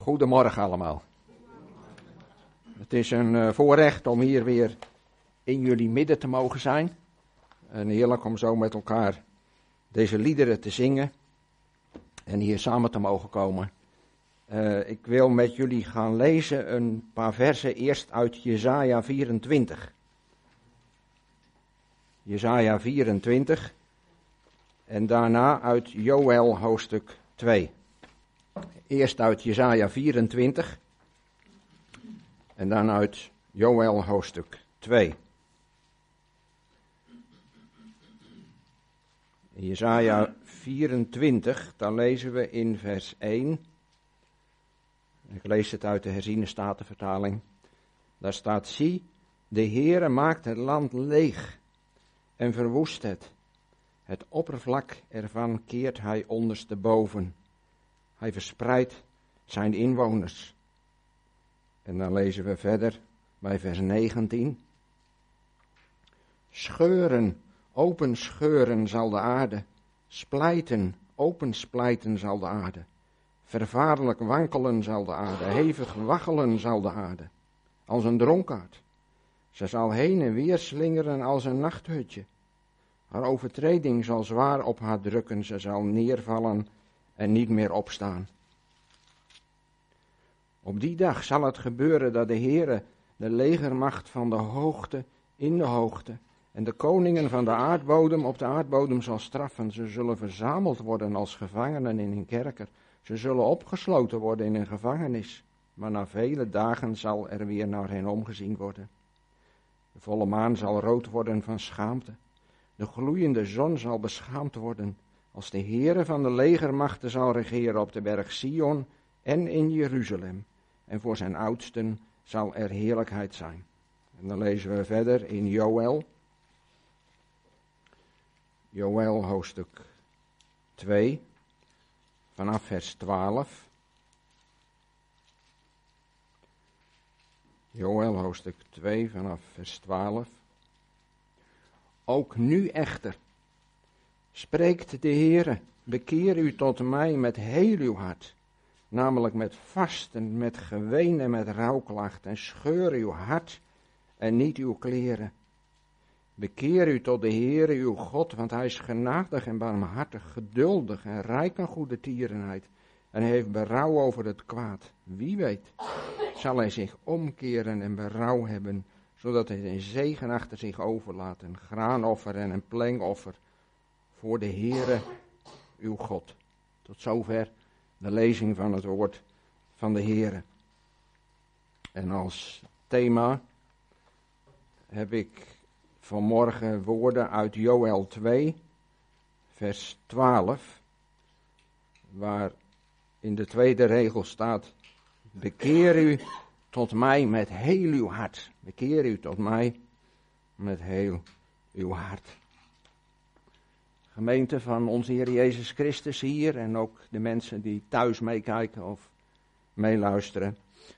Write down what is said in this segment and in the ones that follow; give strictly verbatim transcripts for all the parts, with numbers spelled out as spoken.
Goedemorgen allemaal. Het is een uh, voorrecht om hier weer in jullie midden te mogen zijn. En heerlijk om zo met elkaar deze liederen te zingen en hier samen te mogen komen. Uh, ik wil met jullie gaan lezen een paar versen eerst uit Jesaja vierentwintig. Jesaja vierentwintig en daarna uit Joël hoofdstuk twee. Eerst uit Jesaja vierentwintig en dan uit Joël hoofdstuk twee. In Jesaja vierentwintig, daar lezen we in vers één. Ik lees het uit de herziene statenvertaling. Daar staat: zie, de Heere maakt het land leeg en verwoest het. Het oppervlak ervan keert hij ondersteboven. Hij verspreidt zijn inwoners. En dan lezen we verder bij vers negentien. Scheuren, open scheuren zal de aarde, splijten, open splijten zal de aarde. Vervaarlijk wankelen zal de aarde, hevig waggelen zal de aarde, als een dronkaard. Ze zal heen en weer slingeren als een nachthutje. Haar overtreding zal zwaar op haar drukken, ze zal neervallen en niet meer opstaan. Op die dag zal het gebeuren dat de Heere de legermacht van de hoogte in de hoogte en de koningen van de aardbodem op de aardbodem zal straffen. Ze zullen verzameld worden als gevangenen in een kerker. Ze zullen opgesloten worden in een gevangenis, maar na vele dagen zal er weer naar hen omgezien worden. De volle maan zal rood worden van schaamte. De gloeiende zon zal beschaamd worden, als de Heere van de legermachten zal regeren op de berg Sion en in Jeruzalem. En voor zijn oudsten zal er heerlijkheid zijn. En dan lezen we verder in Joël. Joël hoofdstuk twee, vanaf vers twaalf. Joël hoofdstuk twee, vanaf vers twaalf. Ook nu echter, spreekt de Heere, bekeer u tot mij met heel uw hart, namelijk met vasten, met geween en met rouwklacht, en scheur uw hart en niet uw kleren. Bekeer u tot de Heere uw God, want hij is genadig en barmhartig, geduldig en rijk aan goede tierenheid, en hij heeft berouw over het kwaad. Wie weet, zal hij zich omkeren en berouw hebben, zodat hij een zegen achter zich overlaat, een graanoffer en een plengoffer voor de Heere uw God. Tot zover de lezing van het woord van de Heere. En als thema heb ik vanmorgen woorden uit Joël twee, vers twaalf, waar in de tweede regel staat: bekeer u tot mij met heel uw hart. Bekeer u tot mij met heel uw hart. Gemeente van onze Heer Jezus Christus hier en ook de mensen die thuis meekijken of meeluisteren.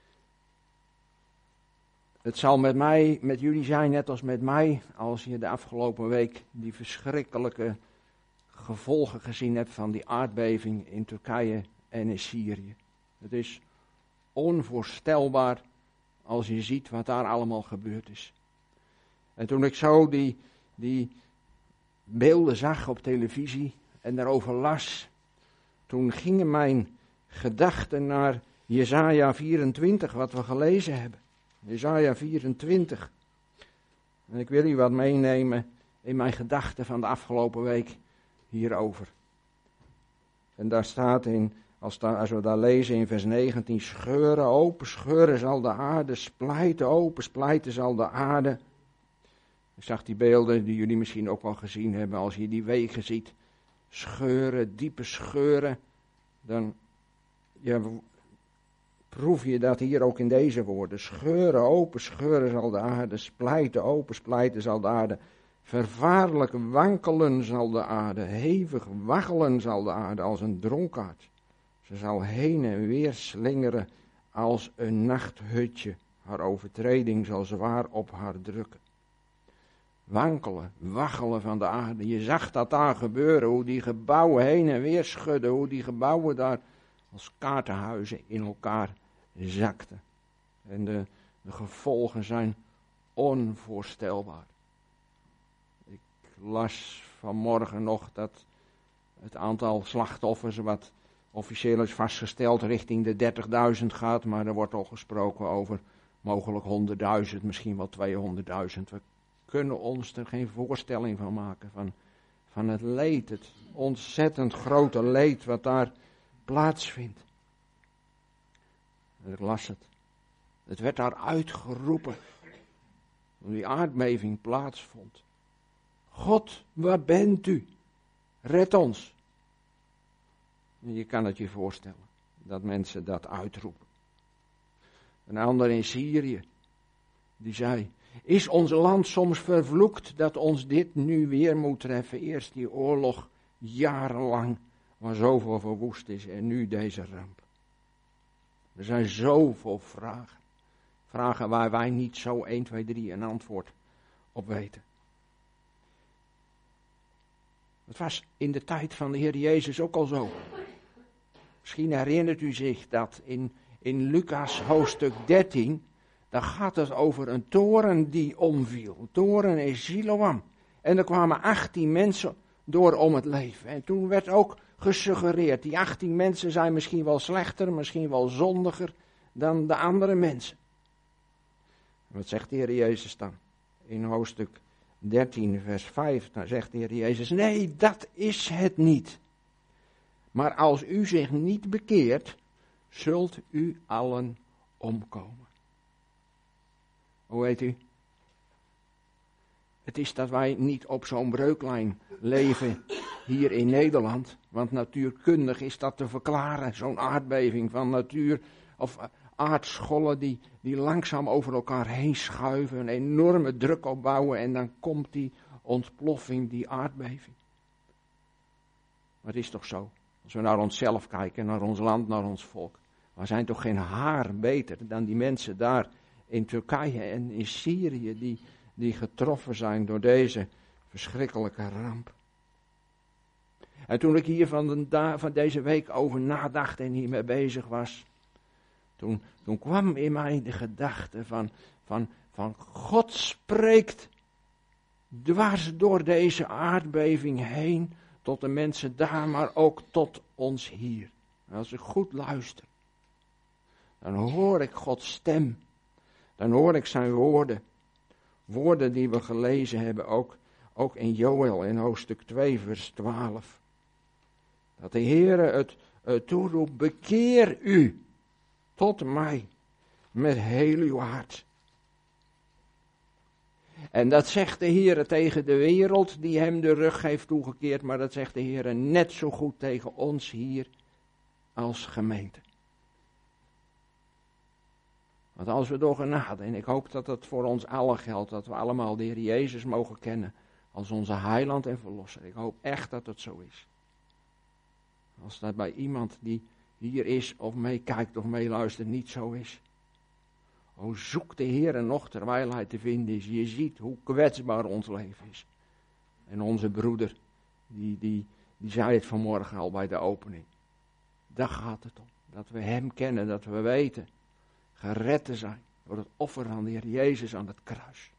Het zal met mij, met jullie zijn net als met mij, als je de afgelopen week die verschrikkelijke gevolgen gezien hebt van die aardbeving in Turkije en in Syrië. Het is onvoorstelbaar als je ziet wat daar allemaal gebeurd is. En toen ik zo die, die beelden zag op televisie en daarover las, toen gingen mijn gedachten naar Jesaja vierentwintig, wat we gelezen hebben. Jesaja vierentwintig. En ik wil u wat meenemen in mijn gedachten van de afgelopen week hierover. En daar staat in, als, da, als we daar lezen in vers negentien, scheuren open, scheuren zal de aarde, splijten open, splijten zal de aarde. Ik zag die beelden die jullie misschien ook wel gezien hebben, als je die wegen ziet, scheuren, diepe scheuren, dan ja, proef je dat hier ook in deze woorden. Scheuren open, scheuren zal de aarde, splijten open, splijten zal de aarde. Vervaarlijk wankelen zal de aarde, hevig waggelen zal de aarde als een dronkaard. Ze zal heen en weer slingeren als een nachthutje. Haar overtreding zal zwaar op haar drukken. Wankelen, waggelen van de aarde. Je zag dat daar gebeuren, hoe die gebouwen heen en weer schudden, hoe die gebouwen daar als kaartenhuizen in elkaar zakten. En de, de gevolgen zijn onvoorstelbaar. Ik las vanmorgen nog dat het aantal slachtoffers wat officieel is vastgesteld richting de dertigduizend gaat, maar er wordt al gesproken over mogelijk honderdduizend, misschien wel tweehonderdduizend. We kunnen ons er geen voorstelling van maken van, van het leed, het ontzettend grote leed wat daar plaatsvindt. Ik las het. Het werd daar uitgeroepen toen die aardbeving plaatsvond. God, waar bent u? Red ons. Je kan het je voorstellen, dat mensen dat uitroepen. Een ander in Syrië, die zei, is ons land soms vervloekt dat ons dit nu weer moet treffen? Eerst die oorlog, jarenlang, waar zoveel verwoest is en nu deze ramp. Er zijn zoveel vragen. Vragen waar wij niet zo één, twee, drie een antwoord op weten. Het was in de tijd van de Heer Jezus ook al zo. Misschien herinnert u zich dat in, in Lucas hoofdstuk dertien, daar gaat het over een toren die omviel. Een toren in Siloam. En er kwamen achttien mensen door om het leven. En toen werd ook gesuggereerd, die achttien mensen zijn misschien wel slechter, misschien wel zondiger dan de andere mensen. Wat zegt de Heer Jezus dan? In hoofdstuk dertien vers vijf, dan zegt de Heer Jezus, nee, dat is het niet. Maar als u zich niet bekeert, zult u allen omkomen. Hoe weet u? Het is dat wij niet op zo'n breuklijn leven hier in Nederland. Want natuurkundig is dat te verklaren. Zo'n aardbeving van natuur of aardschollen die, die langzaam over elkaar heen schuiven. Een enorme druk opbouwen en dan komt die ontploffing, die aardbeving. Maar het is toch zo. Als we naar onszelf kijken, naar ons land, naar ons volk. We zijn toch geen haar beter dan die mensen daar in Turkije en in Syrië die, die getroffen zijn door deze verschrikkelijke ramp. En toen ik hier van, de da- van deze week over nadacht en hiermee bezig was, toen, toen kwam in mij de gedachte van, van, van God spreekt dwars door deze aardbeving heen tot de mensen daar, maar ook tot ons hier. En als ik goed luister, dan hoor ik Gods stem. Dan hoor ik zijn woorden. Woorden die we gelezen hebben, ook, ook in Joël in hoofdstuk twee, vers twaalf. Dat de Heere het, het toeroept, bekeer u tot mij met heel uw hart. En dat zegt de Heere tegen de wereld die hem de rug heeft toegekeerd, maar dat zegt de Heere net zo goed tegen ons hier als gemeente. Want als we door genade, en ik hoop dat dat voor ons allen geldt, dat we allemaal de Heer Jezus mogen kennen als onze heiland en verlosser. Ik hoop echt dat het zo is. Als dat bij iemand die hier is of meekijkt of meeluistert niet zo is. O, zoek de Heer nog terwijl hij te vinden is. Je ziet hoe kwetsbaar ons leven is. En onze broeder, die, die, die zei het vanmorgen al bij de opening. Daar gaat het om. Dat we hem kennen, dat we weten gered te zijn door het offer van de Heer Jezus aan het kruis.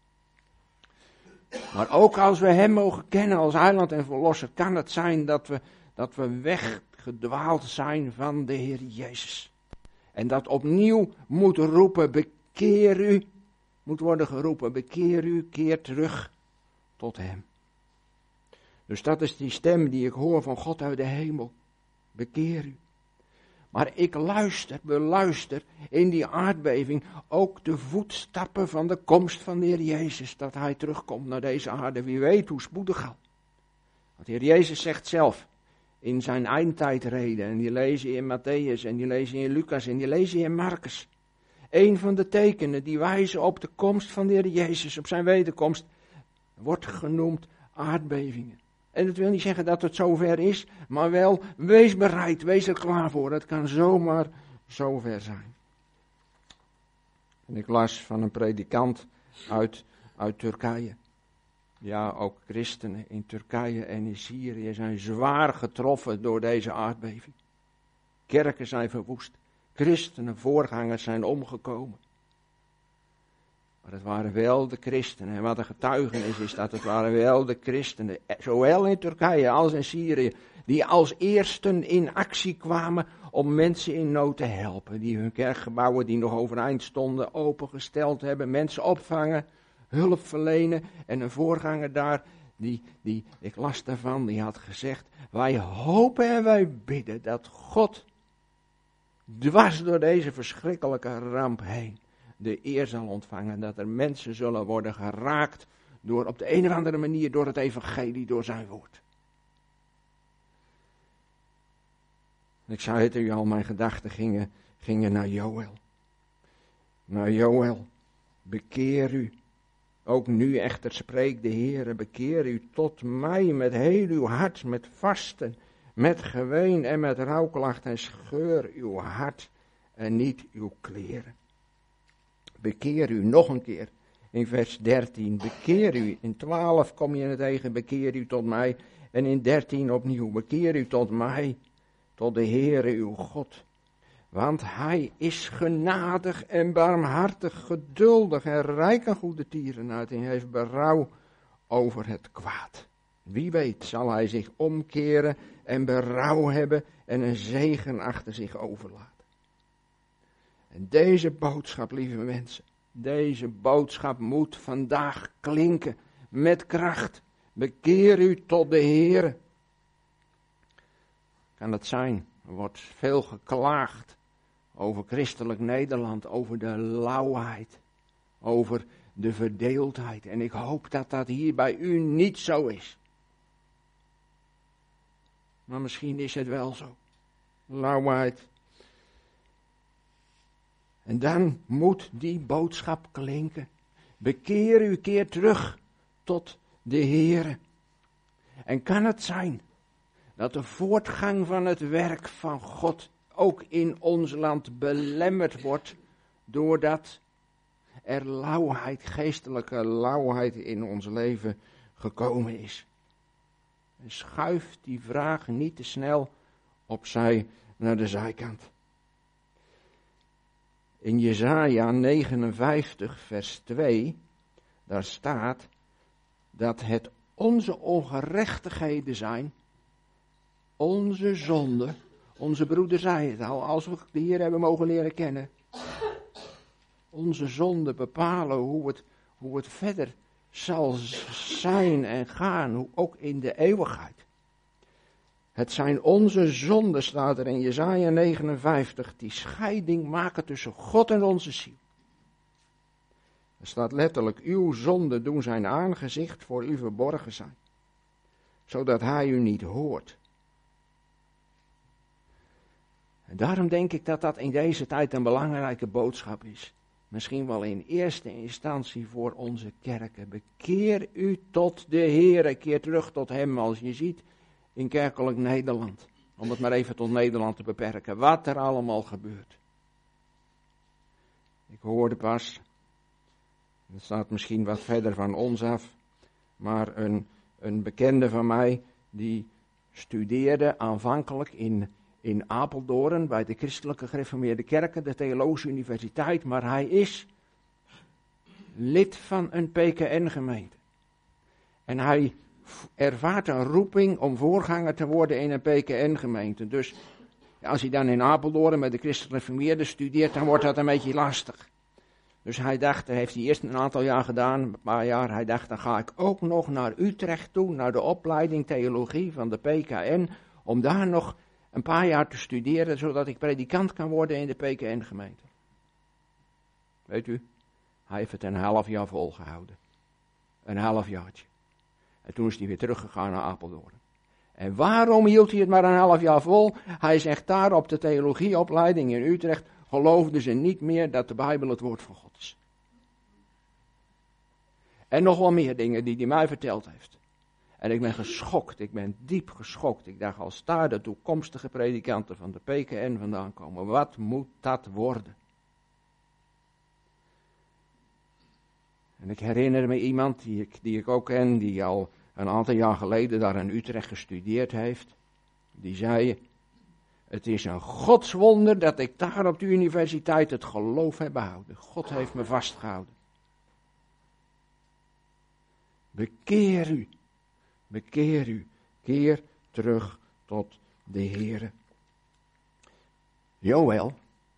Maar ook als we hem mogen kennen als heiland en verlosser, kan het zijn dat we, dat we weggedwaald zijn van de Heer Jezus. En dat opnieuw moet roepen, bekeer u, moet worden geroepen, bekeer u, keer terug tot hem. Dus dat is die stem die ik hoor van God uit de hemel. Bekeer u. Maar ik luister, beluister in die aardbeving ook de voetstappen van de komst van de Heer Jezus. Dat hij terugkomt naar deze aarde. Wie weet hoe spoedig al. Want de Heer Jezus zegt zelf in zijn eindtijdreden. En die lees je in Matthäus en die lees je in Lucas en die lees je in Marcus. Een van de tekenen die wijzen op de komst van de Heer Jezus, op zijn wederkomst, wordt genoemd aardbevingen. En dat wil niet zeggen dat het zover is, maar wel, wees bereid, wees er klaar voor. Het kan zomaar zover zijn. En ik las van een predikant uit, uit Turkije. Ja, ook christenen in Turkije en in Syrië zijn zwaar getroffen door deze aardbeving. Kerken zijn verwoest. Christenen, voorgangers zijn omgekomen. Maar het waren wel de christenen. En wat een getuigenis is dat het waren wel de christenen. Zowel in Turkije als in Syrië. Die als eersten in actie kwamen om mensen in nood te helpen. Die hun kerkgebouwen die nog overeind stonden opengesteld hebben. Mensen opvangen, hulp verlenen. En een voorganger daar, die, die, ik las daarvan, die had gezegd. Wij hopen en wij bidden dat God dwars door deze verschrikkelijke ramp heen de eer zal ontvangen. Dat er mensen zullen worden geraakt door op de een of andere manier door het evangelie, door zijn woord. Ik zei het u al, mijn gedachten gingen, gingen naar Joël. Naar Joël, bekeer u. Ook nu echter spreekt de Heere, bekeer u tot mij met heel uw hart, met vasten, met geween en met rouwklacht en scheur uw hart en niet uw kleren. Bekeer u nog een keer in vers dertien, bekeer u. In twaalf kom je het tegen, bekeer u tot mij. En in dertien opnieuw, bekeer u tot mij, tot de Heere uw God. Want hij is genadig en barmhartig, geduldig en rijk aan goede tierenheid en heeft berouw over het kwaad. Wie weet zal hij zich omkeren en berouw hebben en een zegen achter zich overlaten. En deze boodschap, lieve mensen, deze boodschap moet vandaag klinken met kracht. Bekeer u tot de Heere. Kan het zijn, er wordt veel geklaagd over christelijk Nederland, over de lauwheid, over de verdeeldheid. En ik hoop dat dat hier bij u niet zo is. Maar misschien is het wel zo. Lauwheid. En dan moet die boodschap klinken. Bekeer u, keer terug tot de Heere. En kan het zijn dat de voortgang van het werk van God ook in ons land belemmerd wordt doordat er lauwheid, geestelijke lauwheid in ons leven gekomen is. En schuif die vraag niet te snel opzij naar de zijkant. In Jesaja negenenvijftig vers twee, daar staat dat het onze ongerechtigheden zijn, onze zonden. Onze broeder zei het al, als we de Heer hebben mogen leren kennen. Onze zonden bepalen hoe het, hoe het verder zal zijn en gaan, hoe ook in de eeuwigheid. Het zijn onze zonden, staat er in Jesaja negenenvijftig, die scheiding maken tussen God en onze ziel. Er staat letterlijk, uw zonden doen zijn aangezicht voor u verborgen zijn, zodat hij u niet hoort. En daarom denk ik dat dat in deze tijd een belangrijke boodschap is. Misschien wel in eerste instantie voor onze kerken. Bekeer u tot de Heere, keer terug tot hem, als je ziet in kerkelijk Nederland. Om het maar even tot Nederland te beperken, wat er allemaal gebeurt. Ik hoorde pas, dat staat misschien wat verder van ons af, maar een, een bekende van mij die studeerde aanvankelijk in In Apeldoorn, bij de Christelijke Gereformeerde Kerken, de Theologische Universiteit, maar hij is lid van een P K N-gemeente. En hij ervaart een roeping om voorganger te worden in een P K N-gemeente. Dus als hij dan in Apeldoorn met de Christelijke Gereformeerden studeert, dan wordt dat een beetje lastig. Dus hij dacht, dat heeft hij eerst een aantal jaar gedaan, een paar jaar, hij dacht, dan ga ik ook nog naar Utrecht toe, naar de opleiding theologie van de P K N, om daar nog een paar jaar te studeren, zodat ik predikant kan worden in de P K N-gemeente. Weet u, hij heeft het een half jaar volgehouden. Een half jaartje. En toen is hij weer teruggegaan naar Apeldoorn. En waarom hield hij het maar een half jaar vol? Hij zegt daar op de theologieopleiding in Utrecht, geloofden ze niet meer dat de Bijbel het woord van God is. En nog wel meer dingen die hij mij verteld heeft. En ik ben geschokt, ik ben diep geschokt. Ik dacht, als daar de toekomstige predikanten van de P K N vandaan komen, wat moet dat worden? En ik herinner me iemand die ik, die ik ook ken, die al een aantal jaar geleden daar in Utrecht gestudeerd heeft. Die zei, Het is een godswonder dat ik daar op de universiteit het geloof heb behouden. God heeft me vastgehouden. Bekeer u, bekeer u, keer terug tot de Heere. Joël,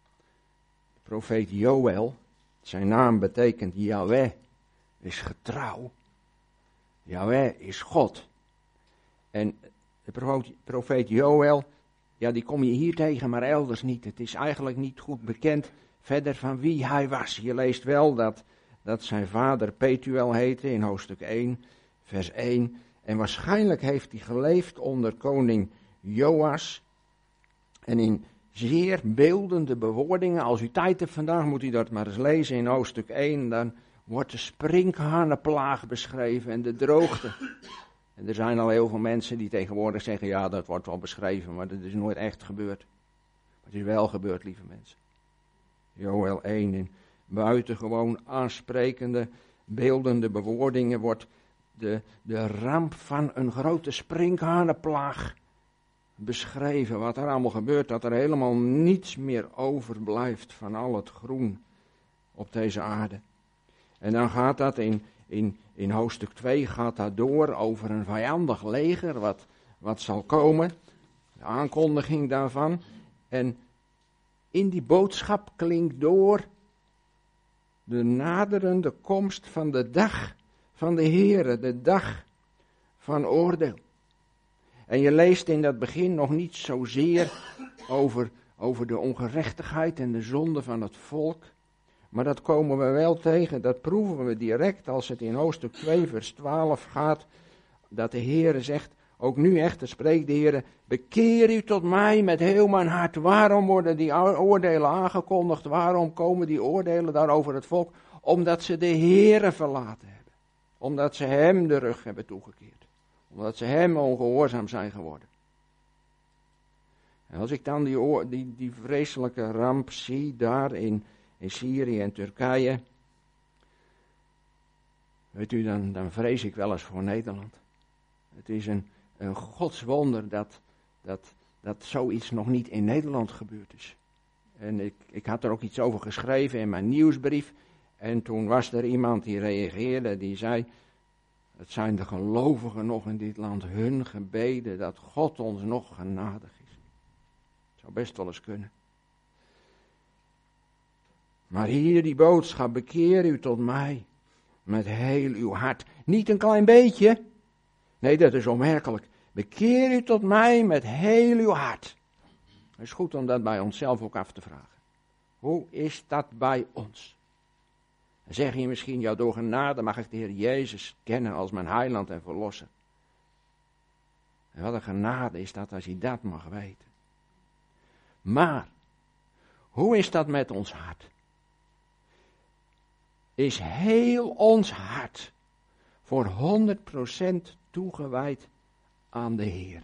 de profeet Joël, zijn naam betekent Yahweh, is getrouw. Yahweh is God. En de profeet Joël, ja, die kom je hier tegen, maar elders niet. Het is eigenlijk niet goed bekend verder van wie hij was. Je leest wel dat, dat zijn vader Petuel heette in hoofdstuk één, vers één. En waarschijnlijk heeft hij geleefd onder koning Joas. En in zeer beeldende bewoordingen, als u tijd hebt vandaag, moet u dat maar eens lezen in hoofdstuk één. Dan wordt de sprinkhanenplaag beschreven en de droogte. En er zijn al heel veel mensen die tegenwoordig zeggen, ja, dat wordt wel beschreven, maar dat is nooit echt gebeurd. Maar het is wel gebeurd, lieve mensen. Joël één, in buitengewoon aansprekende, beeldende bewoordingen wordt de, de ramp van een grote sprinkhanenplaag beschreven. Wat er allemaal gebeurt, dat er helemaal niets meer overblijft van al het groen op deze aarde. En dan gaat dat in, in, in hoofdstuk twee gaat dat door over een vijandig leger, wat, wat zal komen. De aankondiging daarvan. En in die boodschap klinkt door de naderende komst van de dag van de Heere, de dag van oordeel. En je leest in dat begin nog niet zozeer over, over de ongerechtigheid en de zonde van het volk. Maar dat komen we wel tegen, dat proeven we direct als het in hoofdstuk twee vers twaalf gaat. Dat de Heere zegt, ook nu echter spreekt de Heere, bekeer u tot mij met heel mijn hart. Waarom worden die oordelen aangekondigd? Waarom komen die oordelen daar over het volk? Omdat ze de Heere verlaten hebben. Omdat ze hem de rug hebben toegekeerd. Omdat ze hem ongehoorzaam zijn geworden. En als ik dan die, die, die vreselijke ramp zie daar in, in Syrië en Turkije. Weet u, dan, dan vrees ik wel eens voor Nederland. Het is een, een godswonder dat, dat, dat zoiets nog niet in Nederland gebeurd is. En ik, ik had er ook iets over geschreven in mijn nieuwsbrief. En toen was er iemand die reageerde, die zei, het zijn de gelovigen nog in dit land, hun gebeden, dat God ons nog genadig is. Het zou best wel eens kunnen. Maar hier die boodschap, bekeer u tot mij met heel uw hart. Niet een klein beetje. Nee, dat is onmerkelijk. Bekeer u tot mij met heel uw hart. Het is goed om dat bij onszelf ook af te vragen. Hoe is dat bij ons? Dan zeg je misschien, ja, door genade mag ik de Heer Jezus kennen als mijn heiland en verlosser. En wat een genade is dat als je dat mag weten. Maar, hoe is dat met ons hart? Is heel ons hart voor honderd procent toegewijd aan de Heer?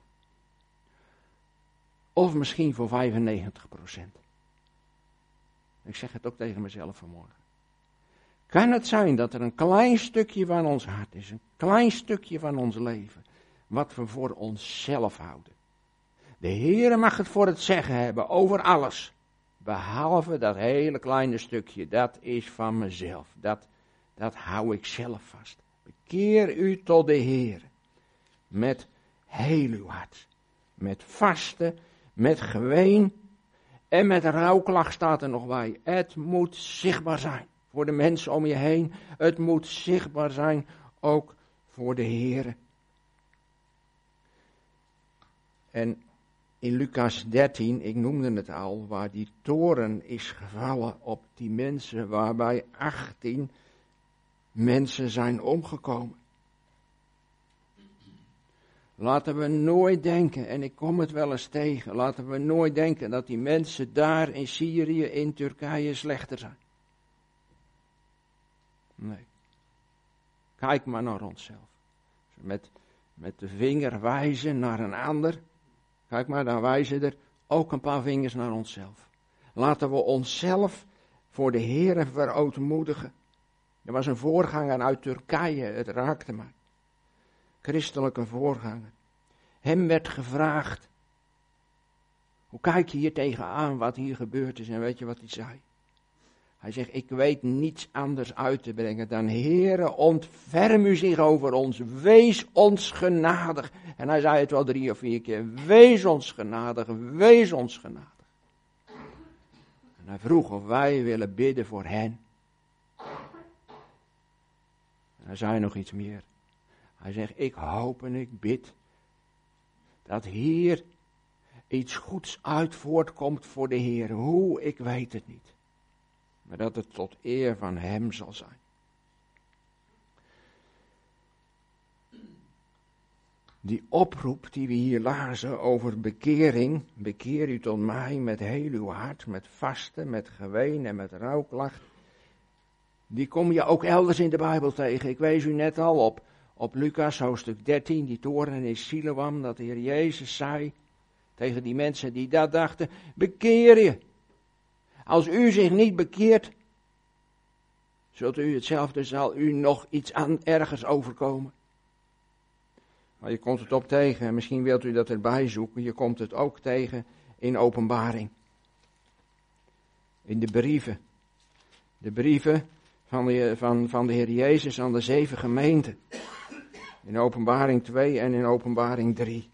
Of misschien voor vijfennegentig procent? Ik zeg het ook tegen mezelf vanmorgen. Kan het zijn dat er een klein stukje van ons hart is, een klein stukje van ons leven, wat we voor onszelf houden? De Heer mag het voor het zeggen hebben over alles, behalve dat hele kleine stukje, dat is van mezelf, dat, dat hou ik zelf vast. Bekeer u tot de Heer, met heel uw hart, met vasten, met geween en met rouwklacht staat er nog bij. Het moet zichtbaar zijn. Voor de mensen om je heen. Het moet zichtbaar zijn, ook voor de Heere. En in Lucas dertien, ik noemde het al, waar die toren is gevallen op die mensen, waarbij achttien mensen zijn omgekomen. Laten we nooit denken, en ik kom het wel eens tegen, laten we nooit denken dat die mensen daar in Syrië, in Turkije slechter zijn. Nee. Kijk maar naar onszelf. Met, met de vinger wijzen naar een ander. Kijk maar, dan wijzen er ook een paar vingers naar onszelf. Laten we onszelf voor de Heere verootmoedigen. Er was een voorganger uit Turkije, het raakte mij. Christelijke voorganger. Hem werd gevraagd. Hoe kijk je hier tegenaan wat hier gebeurd is en weet je wat hij zei? Hij zegt, ik weet niets anders uit te brengen dan, Heere, ontferm u zich over ons, wees ons genadig. En hij zei het wel drie of vier keer, wees ons genadig, wees ons genadig. En hij vroeg of wij willen bidden voor hen. En hij zei nog iets meer. Hij zegt, ik hoop en ik bid dat hier iets goeds uit voortkomt voor de Heer. Hoe, ik weet het niet. Maar dat het tot eer van hem zal zijn. Die oproep die we hier lazen over bekering. Bekeer u tot mij met heel uw hart, met vasten, met geween en met rouwklacht. Die kom je ook elders in de Bijbel tegen. Ik wees u net al op, op Lucas hoofdstuk dertien, die toren in Siloam, dat de Heer Jezus zei tegen die mensen die dat dachten, bekeer je. Als u zich niet bekeert, zult u hetzelfde, zal u nog iets aan ergens overkomen. Maar je komt het ook tegen, en misschien wilt u dat erbij zoeken, je komt het ook tegen in Openbaring. In de brieven. De brieven van de, van, van de Heer Jezus aan de zeven gemeenten. In Openbaring twee en in Openbaring drie.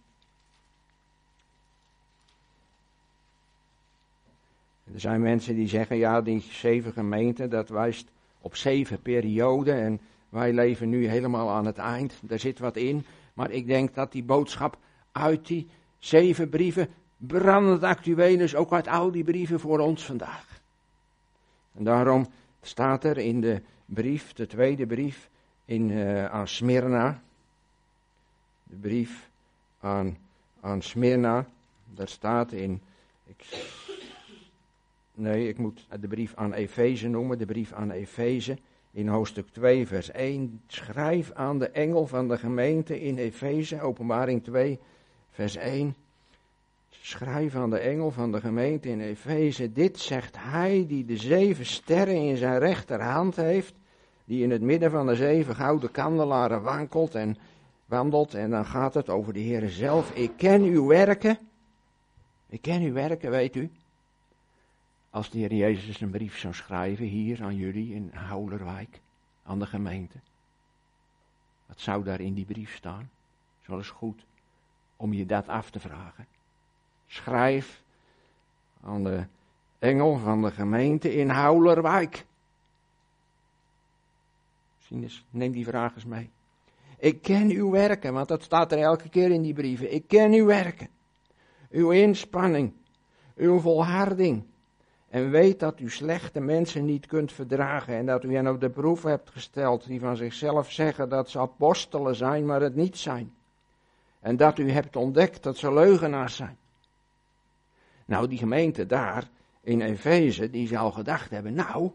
Er zijn mensen die zeggen, ja, die zeven gemeenten, dat wijst op zeven perioden en wij leven nu helemaal aan het eind. Daar zit wat in, maar ik denk dat die boodschap uit die zeven brieven brandend actueel is, ook uit al die brieven voor ons vandaag. En daarom staat er in de brief, de tweede brief in, uh, aan Smyrna, de brief aan, aan Smyrna, daar staat in, ik, nee, ik moet de brief aan Efeze noemen, de brief aan Efeze, in hoofdstuk twee, vers één, schrijf aan de engel van de gemeente in Efeze, Openbaring twee, vers één, schrijf aan de engel van de gemeente in Efeze, dit zegt hij die de zeven sterren in zijn rechterhand heeft, die in het midden van de zeven gouden kandelaren wankelt en wandelt, en dan gaat het over de Heer zelf. Ik ken uw werken, ik ken uw werken, weet u. Als de Heer Jezus een brief zou schrijven hier aan jullie in Houlerwijk, aan de gemeente. Wat zou daar in die brief staan? Het is wel eens goed om je dat af te vragen. Schrijf aan de engel van de gemeente in Houlerwijk. Neem die vraag eens mee. Ik ken uw werken, want dat staat er elke keer in die brieven. Ik ken uw werken, uw inspanning, uw volharding. En weet dat u slechte mensen niet kunt verdragen en dat u hen op de proef hebt gesteld die van zichzelf zeggen dat ze apostelen zijn, maar het niet zijn. En dat u hebt ontdekt dat ze leugenaars zijn. Nou, die gemeente daar in Efeze, die zal gedacht hebben, nou,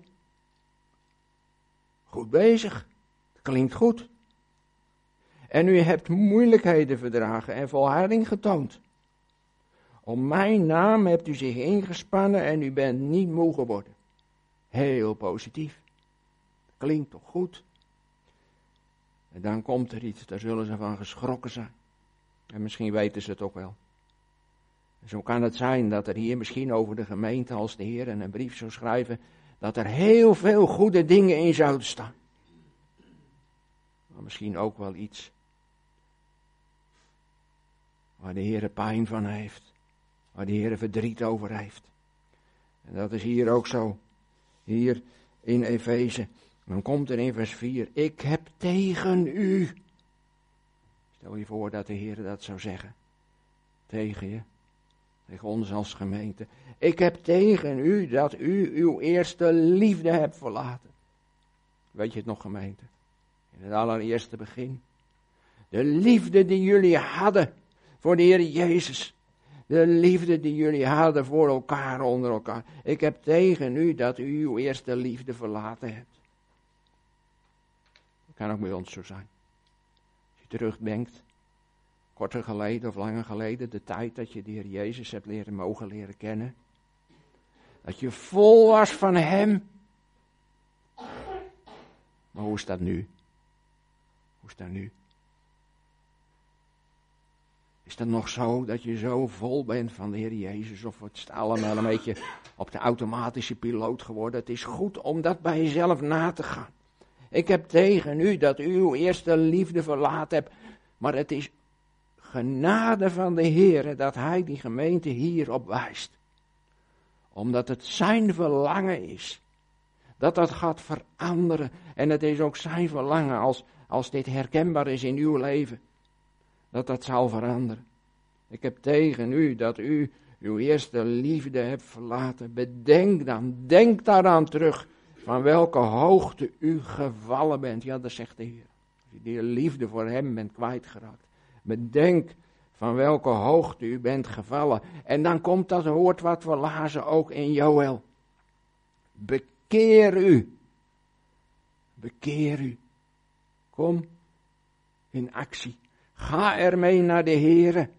goed bezig, klinkt goed. En u hebt moeilijkheden verdragen en volharding getoond. Om mijn naam hebt u zich ingespannen en u bent niet moe geworden. Heel positief. Klinkt toch goed? En dan komt er iets, daar zullen ze van geschrokken zijn. En misschien weten ze het ook wel. En zo kan het zijn dat er hier misschien over de gemeente, als de Heer een brief zou schrijven, dat er heel veel goede dingen in zouden staan. Maar misschien ook wel iets waar de Heer pijn van heeft. Waar de Heer verdriet over heeft. En dat is hier ook zo. Hier in Efeze. Dan komt er in vers vier. Ik heb tegen u. Stel je voor dat de Heer dat zou zeggen. Tegen je. Tegen ons als gemeente. Ik heb tegen u dat u uw eerste liefde hebt verlaten. Weet je het nog, gemeente? In het allereerste begin. De liefde die jullie hadden voor de Heer Jezus. De liefde die jullie hadden voor elkaar, onder elkaar. Ik heb tegen u dat u uw eerste liefde verlaten hebt. Dat kan ook bij ons zo zijn. Als je terugdenkt, korter geleden of langer geleden, de tijd dat je de Heer Jezus hebt leren mogen leren kennen. Dat je vol was van Hem. Maar hoe is dat nu? Hoe is dat nu? Is het nog zo dat je zo vol bent van de Heer Jezus? Of het is allemaal een beetje op de automatische piloot geworden? Het is goed om dat bij jezelf na te gaan. Ik heb tegen u dat u uw eerste liefde verlaten hebt. Maar het is genade van de Heer dat Hij die gemeente hierop wijst. Omdat het zijn verlangen is. Dat dat gaat veranderen. En het is ook zijn verlangen als, als dit herkenbaar is in uw leven. Dat dat zal veranderen. Ik heb tegen u dat u uw eerste liefde hebt verlaten. Bedenk dan, denk daaraan terug. Van welke hoogte u gevallen bent. Ja, dat zegt de Heer. Als je die liefde voor hem bent kwijtgeraakt. Bedenk van welke hoogte u bent gevallen. En dan komt dat woord wat we lazen ook in Joël. Bekeer u. Bekeer u. Kom in actie. Ga ermee naar de Heere.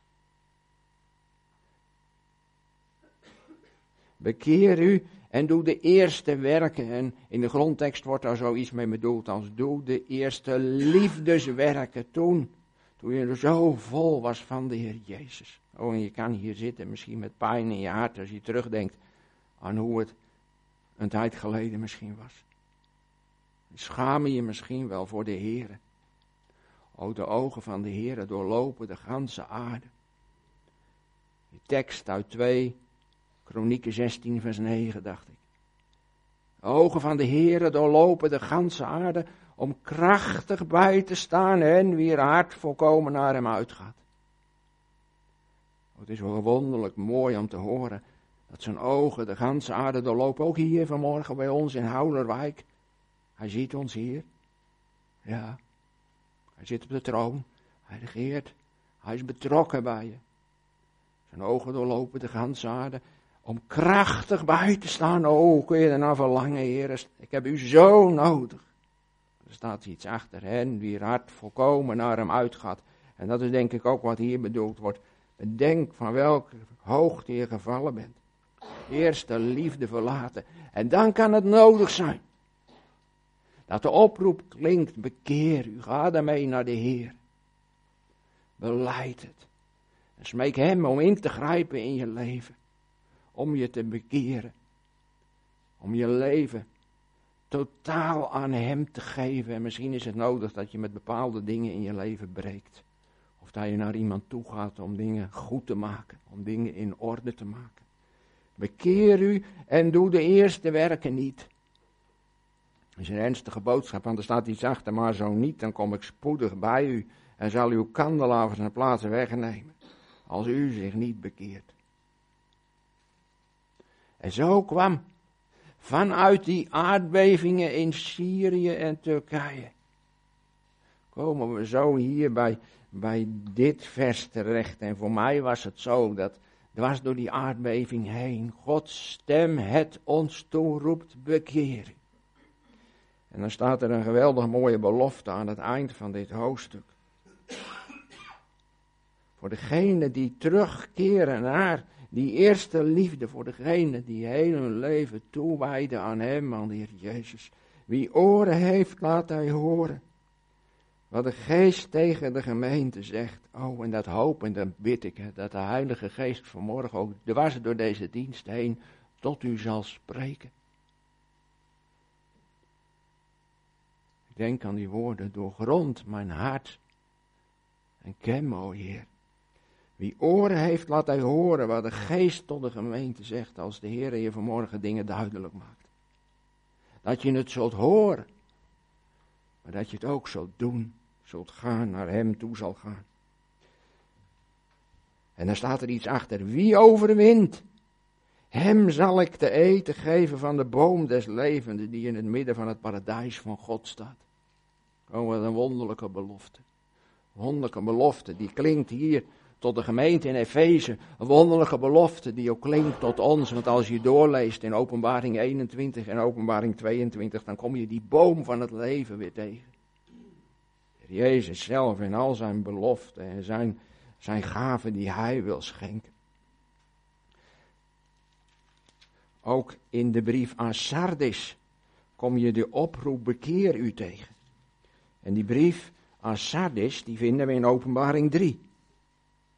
Bekeer u en doe de eerste werken. En in de grondtekst wordt daar zoiets mee bedoeld als doe de eerste liefdeswerken toen. Toen je er zo vol was van de Heer Jezus. Oh, en je kan hier zitten misschien met pijn in je hart als je terugdenkt aan hoe het een tijd geleden misschien was. Schaam je misschien wel voor de Heere. O, de ogen van de Heere doorlopen de ganse aarde. Die tekst uit twee Kronieken zestien vers negen dacht ik. De ogen van de Heere doorlopen de ganse aarde om krachtig bij te staan en wier hart volkomen naar hem uitgaat. Het is wel wonderlijk mooi om te horen dat zijn ogen de ganse aarde doorlopen. Ook hier vanmorgen bij ons in Houwerwijk. Hij ziet ons hier. Ja, hij zit op de troon. Hij regeert. Hij is betrokken bij je. Zijn ogen doorlopen de ganse aarde om krachtig bij te staan. Oh, kun je er nou verlangen, Heer? Ik heb u zo nodig. Er staat iets achter hen, wier hart volkomen naar hem uitgaat. En dat is denk ik ook wat hier bedoeld wordt. Bedenk van welke hoogte je gevallen bent. Eerst de liefde verlaten. En dan kan het nodig zijn. Dat de oproep klinkt, bekeer u, ga daarmee naar de Heer. Belijd het. En smeek hem om in te grijpen in je leven. Om je te bekeren. Om je leven totaal aan hem te geven. En misschien is het nodig dat je met bepaalde dingen in je leven breekt. Of dat je naar iemand toe gaat om dingen goed te maken. Om dingen in orde te maken. Bekeer u en doe de eerste werken niet. Dat is een ernstige boodschap, want er staat iets achter, maar zo niet, dan kom ik spoedig bij u en zal uw kandelaar zijn plaats wegnemen, als u zich niet bekeert. En zo kwam vanuit die aardbevingen in Syrië en Turkije, komen we zo hier bij, bij dit vers terecht. En voor mij was het zo dat dwars door die aardbeving heen Gods stem het ons toeroept, bekeer u. En dan staat er een geweldig mooie belofte aan het eind van dit hoofdstuk. Voor degenen die terugkeren naar die eerste liefde, voor degenen die heel hun leven toewijden aan hem, aan de Heer Jezus. Wie oren heeft, laat hij horen. Wat de Geest tegen de gemeente zegt. Oh, en dat hoop en dat bid ik, hè, dat de Heilige Geest vanmorgen ook dwars door deze dienst heen tot u zal spreken. Ik denk aan die woorden, doorgrond mijn hart en ken me, o Heer. Wie oren heeft, laat hij horen wat de Geest tot de gemeente zegt, als de Heer je vanmorgen dingen duidelijk maakt. Dat je het zult horen, maar dat je het ook zult doen, zult gaan, naar hem toe zal gaan. En dan staat er iets achter, wie overwint, hem zal ik te eten geven van de boom des levens, die in het midden van het paradijs van God staat. Oh, wat een wonderlijke belofte. Wonderlijke belofte, die klinkt hier tot de gemeente in Efeze. Een wonderlijke belofte die ook klinkt tot ons. Want als je doorleest in Openbaring eenentwintig en Openbaring tweeëntwintig, dan kom je die boom van het leven weer tegen. Jezus zelf in al zijn beloften en zijn, zijn gaven die hij wil schenken. Ook in de brief aan Sardis kom je de oproep bekeer u tegen. En die brief aan Sardis, die vinden we in Openbaring drie.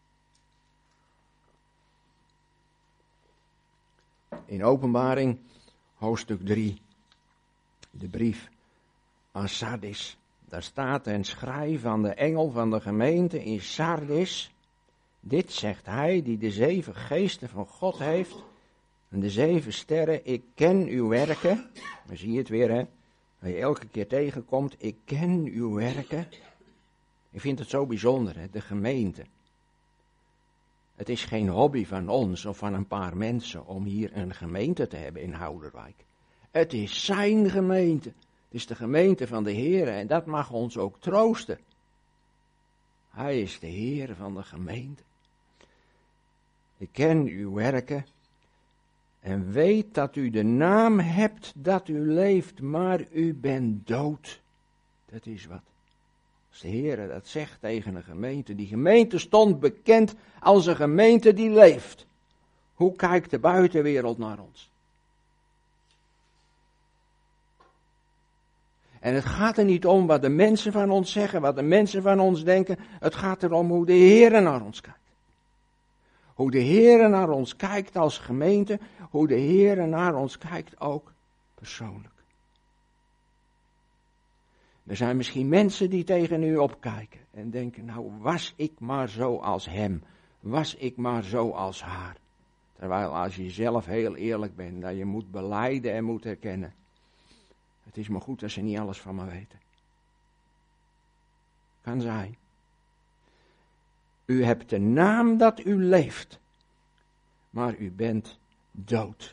in Openbaring, hoofdstuk drie, de brief aan Sardis. Daar staat: en schrijf aan de engel van de gemeente in Sardis. Dit zegt hij die de zeven geesten van God heeft en de zeven sterren. Ik ken uw werken. Dan zie je het weer, hè. Waar je elke keer tegenkomt. Ik ken uw werken. Ik vind het zo bijzonder, hè, de gemeente. Het is geen hobby van ons of van een paar mensen om hier een gemeente te hebben in Houderwijk. Het is zijn gemeente. Het is de gemeente van de Heer en dat mag ons ook troosten. Hij is de Heer van de gemeente. Ik ken uw werken en weet dat u de naam hebt dat u leeft, maar u bent dood. Dat is wat. Als de Heer dat zegt tegen een gemeente. Die gemeente stond bekend als een gemeente die leeft. Hoe kijkt de buitenwereld naar ons? En het gaat er niet om wat de mensen van ons zeggen, wat de mensen van ons denken. Het gaat erom hoe de Heer naar ons kijkt. Hoe de Heer naar ons kijkt als gemeente, hoe de Heer naar ons kijkt ook persoonlijk. Er zijn misschien mensen die tegen u opkijken en denken, nou was ik maar zo als hem, was ik maar zo als haar. Terwijl als je zelf heel eerlijk bent, dat je moet belijden en moet herkennen. Het is maar goed dat ze niet alles van me weten. Kan zijn. U hebt de naam dat u leeft, maar u bent dood.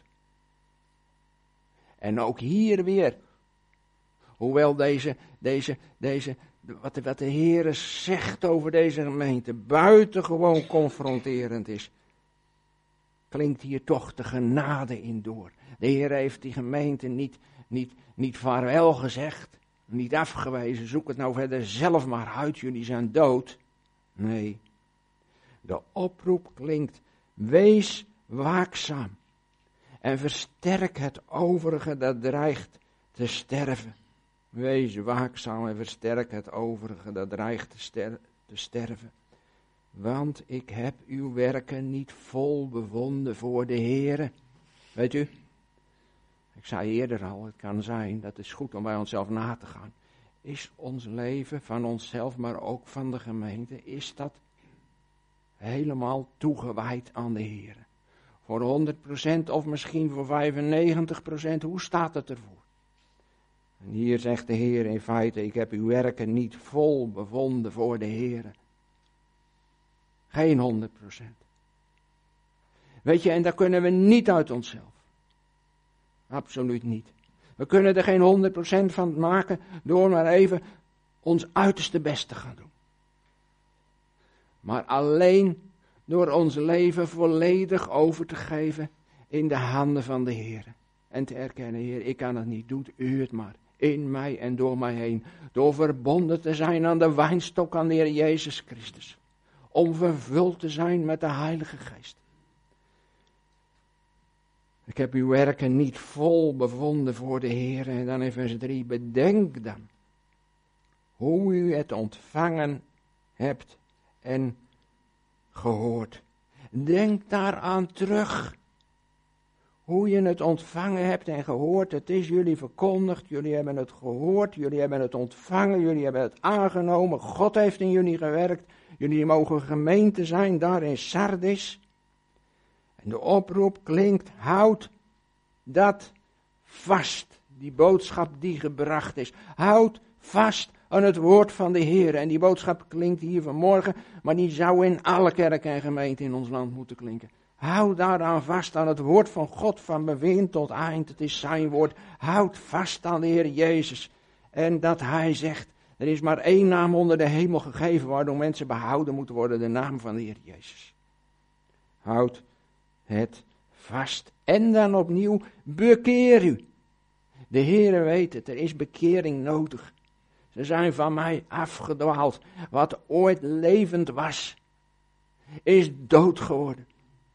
En ook hier weer, hoewel deze, deze, deze, wat de, wat de Heere zegt over deze gemeente, buitengewoon confronterend is, klinkt hier toch de genade in door. De Heer heeft die gemeente niet, niet, niet vaarwel gezegd, niet afgewezen, zoek het nou verder zelf maar uit, jullie zijn dood. Nee, de oproep klinkt, wees waakzaam en versterk het overige dat dreigt te sterven. Wees waakzaam en versterk het overige dat dreigt te, ster- te sterven. Want ik heb uw werken niet vol bevonden voor de Heere. Weet u, ik zei eerder al, het kan zijn, dat is goed om bij onszelf na te gaan. Is ons leven van onszelf, maar ook van de gemeente, is dat helemaal toegewijd aan de Heere? Voor honderd procent of misschien voor vijfennegentig procent, hoe staat het ervoor? En hier zegt de Heer in feite, ik heb uw werken niet vol bevonden voor de Heere. Geen honderd procent. Weet je, en daar kunnen we niet uit onszelf. Absoluut niet. We kunnen er geen honderd procent van maken door maar even ons uiterste best te gaan doen. Maar alleen door ons leven volledig over te geven in de handen van de Heer. En te erkennen, Heer, ik kan het niet, doet u het maar. In mij en door mij heen. Door verbonden te zijn aan de wijnstok, aan de Heer Jezus Christus. Om vervuld te zijn met de Heilige Geest. Ik heb uw werken niet vol bevonden voor de Heer. En dan in vers drie, bedenk dan hoe u het ontvangen hebt en gehoord. Denk daaraan terug. Hoe je het ontvangen hebt en gehoord. Het is jullie verkondigd. Jullie hebben het gehoord. Jullie hebben het ontvangen. Jullie hebben het aangenomen. God heeft in jullie gewerkt. Jullie mogen gemeente zijn daar in Sardis. En de oproep klinkt, houd dat vast. Die boodschap die gebracht is. Houd vast aan het woord van de Heer. En die boodschap klinkt hier vanmorgen, maar die zou in alle kerken en gemeenten in ons land moeten klinken. Houd daaraan vast aan het woord van God van begin tot eind. Het is zijn woord. Houd vast aan de Heer Jezus. En dat hij zegt, er is maar één naam onder de hemel gegeven waardoor mensen behouden moeten worden. De naam van de Heer Jezus. Houd het vast. En dan opnieuw, bekeer u. De Heere weet het, er is bekering nodig. Ze zijn van mij afgedwaald. Wat ooit levend was, is dood geworden.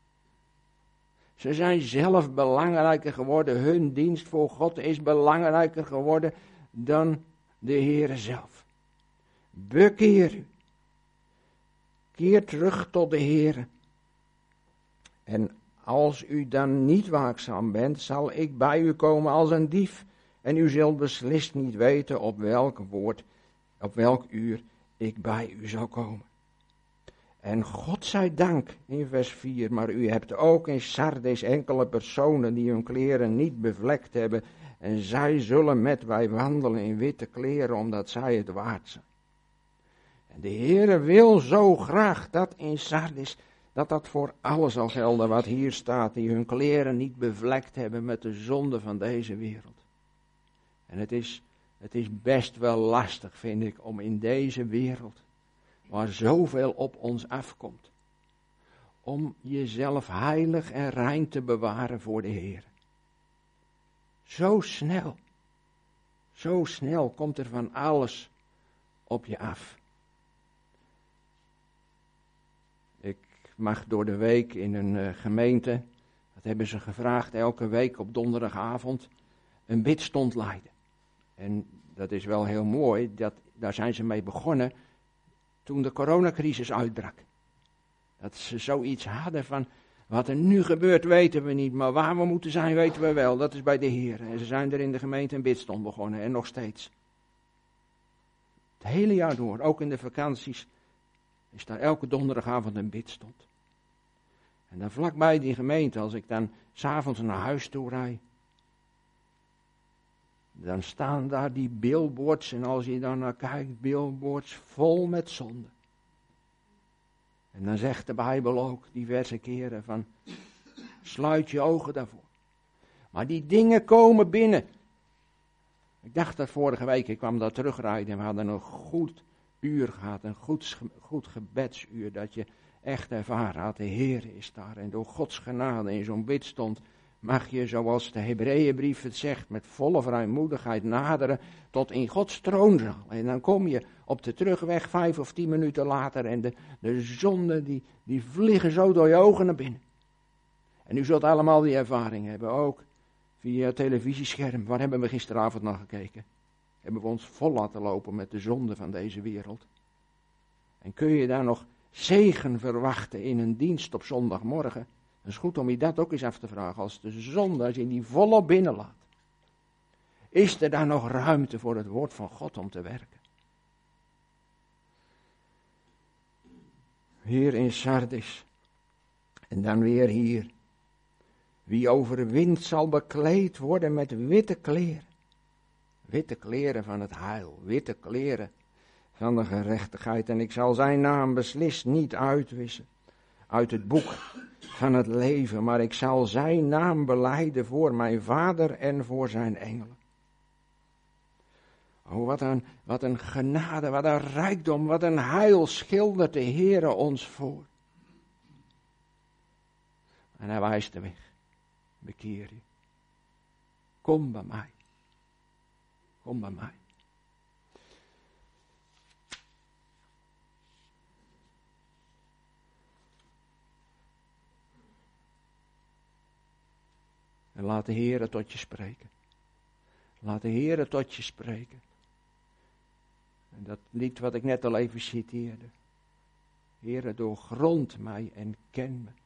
Ze zijn zelf belangrijker geworden. Hun dienst voor God is belangrijker geworden dan de Heere zelf. Bekeer u. Keer terug tot de Heere. En Als u dan niet waakzaam bent, zal ik bij u komen als een dief. En u zult beslist niet weten op welk woord, op welk uur ik bij u zal komen. En God zij dank, in vers vier, maar u hebt ook in Sardes enkele personen die hun kleren niet bevlekt hebben. En zij zullen met wij wandelen in witte kleren, omdat zij het waard zijn. En de Heere wil zo graag dat in Sardes, dat dat voor alles zal gelden wat hier staat, die hun kleren niet bevlekt hebben met de zonde van deze wereld. En het is, het is best wel lastig, vind ik, om in deze wereld, waar zoveel op ons afkomt, om jezelf heilig en rein te bewaren voor de Heer. Zo snel, zo snel komt er van alles op je af. Ik mag door de week in een uh, gemeente, dat hebben ze gevraagd, elke week op donderdagavond, een bidstond leiden. En dat is wel heel mooi, dat, daar zijn ze mee begonnen toen de coronacrisis uitbrak. Dat ze zoiets hadden van, wat er nu gebeurt weten we niet, maar waar we moeten zijn weten we wel. Dat is bij de Heer. En ze zijn er in de gemeente een bidstond begonnen en nog steeds. Het hele jaar door, ook in de vakanties, is daar elke donderdagavond een bidstond. En dan vlakbij die gemeente, als ik dan 's avonds naar huis toe rijd, dan staan daar die billboards, en als je dan naar kijkt, billboards vol met zonde. En dan zegt de Bijbel ook diverse keren van, sluit je ogen daarvoor. Maar die dingen komen binnen. Ik dacht dat vorige week, ik kwam daar terugrijden en we hadden een goed uur gehad, een goed, goed gebedsuur, dat je echt ervaren had, de Heer is daar. En door Gods genade in zo'n bidstond mag je, zoals de Hebreeënbrief het zegt, met volle vrijmoedigheid naderen tot in Gods troonzaal. En dan kom je op de terugweg vijf of tien minuten later en de, de zonden die, die vliegen zo door je ogen naar binnen. En u zult allemaal die ervaring hebben, ook via het televisiescherm. Waar hebben we gisteravond naar gekeken? Hebben we ons vol laten lopen met de zonde van deze wereld? En kun je daar nog zegen verwachten in een dienst op zondagmorgen? Het is goed om je dat ook eens af te vragen. Als de zonde, als je die volop binnenlaat, is er daar nog ruimte voor het woord van God om te werken? Hier in Sardes. En dan weer hier. Wie overwint zal bekleed worden met witte kleren. Witte kleren van het heil. Witte kleren van de gerechtigheid. En ik zal zijn naam beslist niet uitwissen uit het boek van het leven, maar ik zal zijn naam belijden voor mijn Vader en voor zijn engelen. Oh, wat een, wat een genade, wat een rijkdom, wat een heil schildert de Heere ons voor. En hij wijst de weg. Bekeer je. Kom bij mij. Kom bij mij. En laat de Heere tot je spreken. Laat de Heere tot je spreken. En dat lied wat ik net al even citeerde. Heere, doorgrond mij en ken me.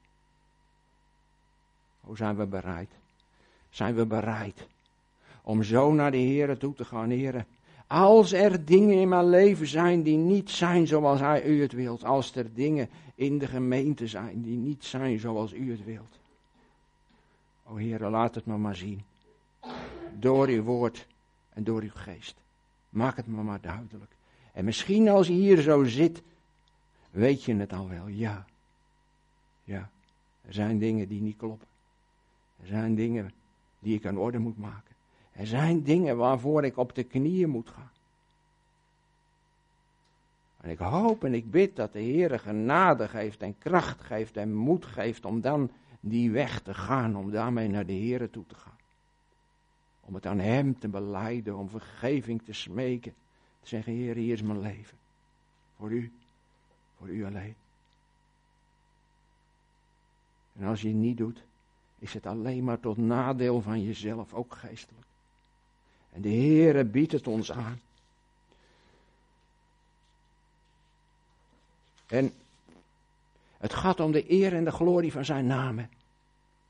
Hoe zijn we bereid? Zijn we bereid om zo naar de Heere toe te gaan, Heere? Als er dingen in mijn leven zijn die niet zijn zoals Hij u het wilt. Als er dingen in de gemeente zijn die niet zijn zoals u het wilt. O Heere, laat het me maar zien. Door uw woord en door uw geest. Maak het me maar duidelijk. En misschien als je hier zo zit, weet je het al wel. Ja. Ja. Er zijn dingen die niet kloppen. Er zijn dingen die ik aan orde moet maken. Er zijn dingen waarvoor ik op de knieën moet gaan. En ik hoop en ik bid dat de Heere genade geeft en kracht geeft en moed geeft om dan die weg te gaan, om daarmee naar de Heere toe te gaan. Om het aan Hem te belijden, om vergeving te smeken. Te zeggen, Heere, hier is mijn leven. Voor u, voor u alleen. En als je het niet doet, is het alleen maar tot nadeel van jezelf, ook geestelijk. En de Heere biedt het ons aan. En het gaat om de eer en de glorie van zijn naam.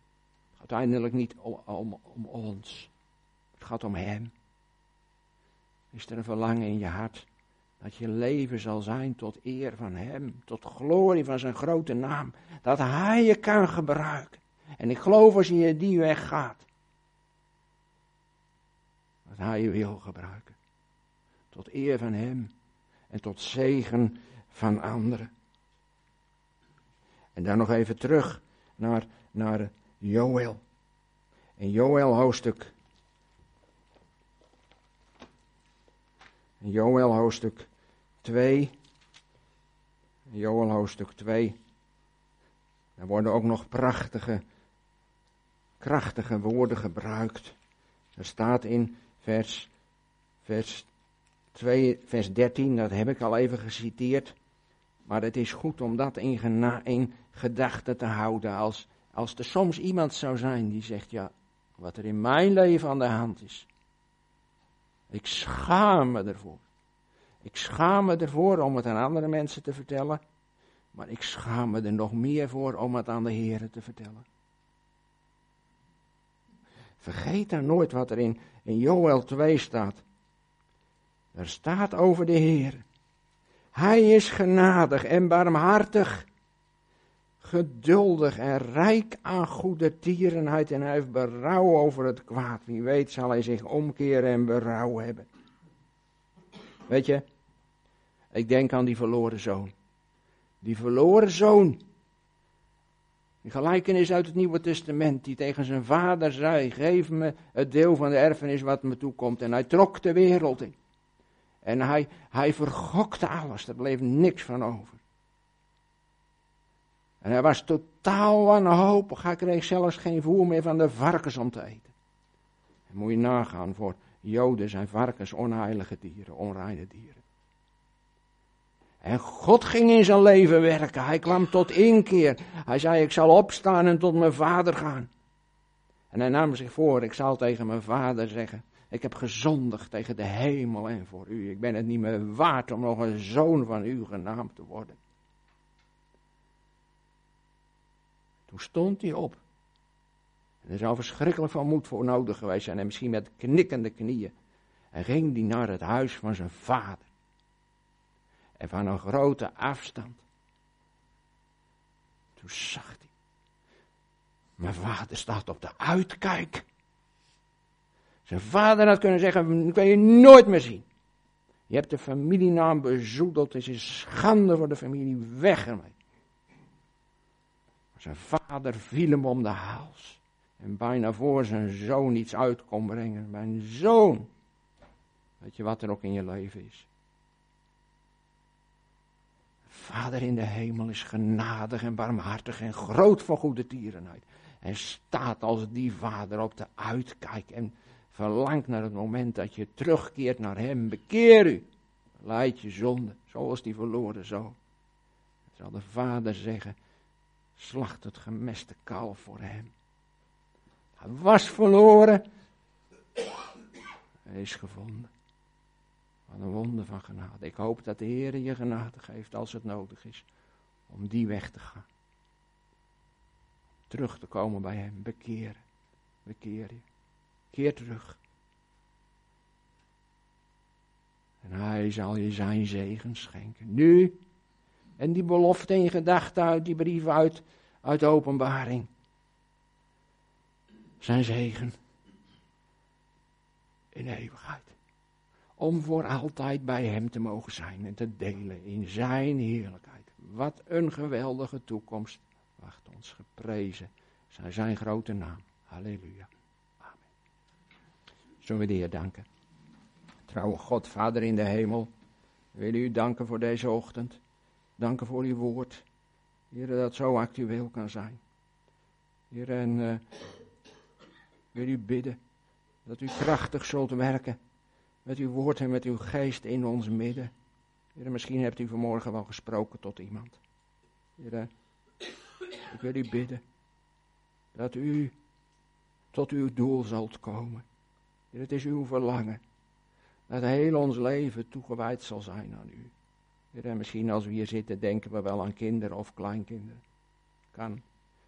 Uiteindelijk niet om, om, om ons. Het gaat om hem. Is er een verlangen in je hart dat je leven zal zijn tot eer van hem, tot glorie van zijn grote naam, dat hij je kan gebruiken. En ik geloof als je die weg gaat, dat hij je wil gebruiken. Tot eer van hem en tot zegen van anderen. En dan nog even terug naar, naar Joël. In Joël hoofdstuk In Joël hoofdstuk twee. In Joël hoofdstuk twee. Daar worden ook nog prachtige, krachtige woorden gebruikt. Er staat in vers, vers, twee, vers dertien, dat heb ik al even geciteerd. Maar het is goed om dat in, gena- in gedachten te houden. Als, als er soms iemand zou zijn die zegt, ja, wat er in mijn leven aan de hand is. Ik schaam me ervoor. Ik schaam me ervoor om het aan andere mensen te vertellen. Maar ik schaam me er nog meer voor om het aan de Heere te vertellen. Vergeet dan nooit wat er in, in Joël twee staat. Er staat over de Heere. Hij is genadig en barmhartig. Geduldig en rijk aan goede tierenheid en hij heeft berouw over het kwaad. Wie weet zal hij zich omkeren en berouw hebben. Weet je, ik denk aan die verloren zoon. Die verloren zoon. Die gelijkenis uit het Nieuwe Testament die tegen zijn vader zei, geef me het deel van de erfenis wat me toekomt. En hij trok de wereld in. En hij, hij vergokte alles, er bleef niks van over. En hij was totaal wanhopig. Hij kreeg zelfs geen voer meer van de varkens om te eten. En moet je nagaan, voor Joden zijn varkens onheilige dieren, onreine dieren. En God ging in zijn leven werken. Hij kwam tot inkeer. Hij zei, ik zal opstaan en tot mijn vader gaan. En hij nam zich voor, ik zal tegen mijn vader zeggen, ik heb gezondigd tegen de hemel en voor u. Ik ben het niet meer waard om nog een zoon van u genaamd te worden. Toen stond hij op. En er zou verschrikkelijk veel moed voor nodig geweest zijn. En misschien met knikkende knieën. En ging hij naar het huis van zijn vader. En van een grote afstand. Toen zag hij. Mijn vader staat op de uitkijk. Zijn vader had kunnen zeggen, dat kun je nooit meer zien. Je hebt de familienaam bezoedeld. Het is schande voor de familie. Weg ermee. Zijn vader viel hem om de hals. En bijna voor zijn zoon iets uit kon brengen. Mijn zoon. Weet je wat er ook in je leven is? Vader in de hemel is genadig en barmhartig en groot van goede tierenheid. En staat als die vader op de uitkijk en verlangt naar het moment dat je terugkeert naar hem. Bekeer u. Leid je zonde, zoals die verloren zoon. Dan zal de vader zeggen, slacht het gemeste kalf voor hem. Hij was verloren. Hij is gevonden. Wat een wonder van genade. Ik hoop dat de Heer je genade geeft als het nodig is. Om die weg te gaan. Terug te komen bij hem. Bekeren. Bekeer je. Keer terug. En hij zal je zijn zegen schenken. Nu. En die belofte in gedachten uit die brief uit, uit de openbaring. Zijn zegen. In eeuwigheid. Om voor altijd bij hem te mogen zijn en te delen in zijn heerlijkheid. Wat een geweldige toekomst wacht ons. Geprezen zij zijn grote naam. Halleluja. Amen. Zullen we de Heer danken. Trouwe God, Vader in de hemel. We willen u danken voor deze ochtend. Danken voor uw woord. Heer, dat zo actueel kan zijn. Heer, en uh, wil u bidden dat u krachtig zult werken met uw woord en met uw geest in ons midden. Heer, misschien hebt u vanmorgen wel gesproken tot iemand. Heer, ik wil u bidden dat u tot uw doel zult komen. Heer, het is uw verlangen dat heel ons leven toegewijd zal zijn aan u. Heer, en misschien als we hier zitten denken we wel aan kinderen of kleinkinderen. Kan.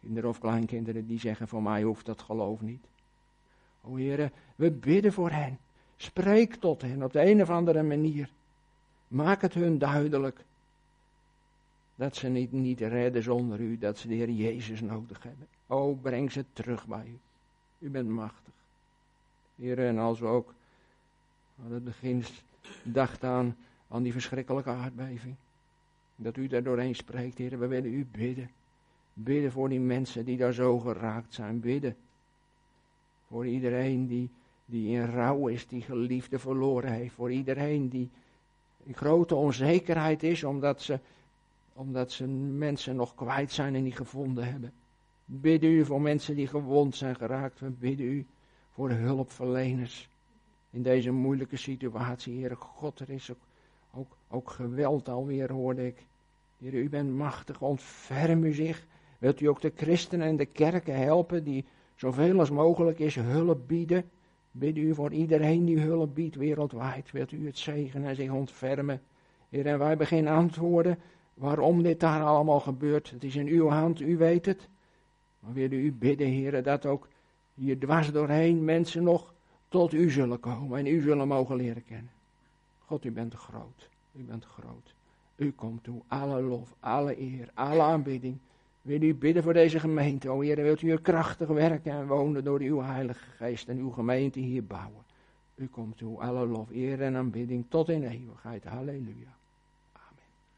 Kinderen of kleinkinderen die zeggen, voor mij hoeft dat geloof niet. O Heere, we bidden voor hen. Spreek tot hen op de een of andere manier. Maak het hun duidelijk. Dat ze niet, niet redden zonder u, dat ze de Heer Jezus nodig hebben. O, breng ze terug bij u. U bent machtig. Heer, en als we ook aan het begin dachten aan, aan die verschrikkelijke aardbeving. Dat u daar doorheen spreekt, Heer, we willen u bidden. Bidden voor die mensen die daar zo geraakt zijn. Bidden voor iedereen die, die in rouw is, die geliefde verloren heeft. Voor iedereen die in grote onzekerheid is, omdat ze, omdat ze mensen nog kwijt zijn en niet gevonden hebben. Bidden u voor mensen die gewond zijn geraakt. We bidden u voor de hulpverleners in deze moeilijke situatie. Heere God, er is ook, ook, ook geweld alweer, hoorde ik. Heere, u bent machtig, ontferm u zich. Wilt u ook de christenen en de kerken helpen die zoveel als mogelijk is hulp bieden? Bid u voor iedereen die hulp biedt wereldwijd. Wilt u het zegenen en zich ontfermen? Heer, en wij hebben geen antwoorden waarom dit daar allemaal gebeurt. Het is in uw hand, u weet het. Maar willen u bidden, Heer, dat ook hier dwars doorheen mensen nog tot u zullen komen en u zullen mogen leren kennen. God, u bent groot. U bent groot. U komt toe. Alle lof, alle eer, alle aanbidding. Wil u bidden voor deze gemeente, o Heer, wilt u er krachtig werken en wonen door uw Heilige Geest en uw gemeente hier bouwen. U komt toe, alle lof, eer en aanbidding tot in eeuwigheid. Halleluja.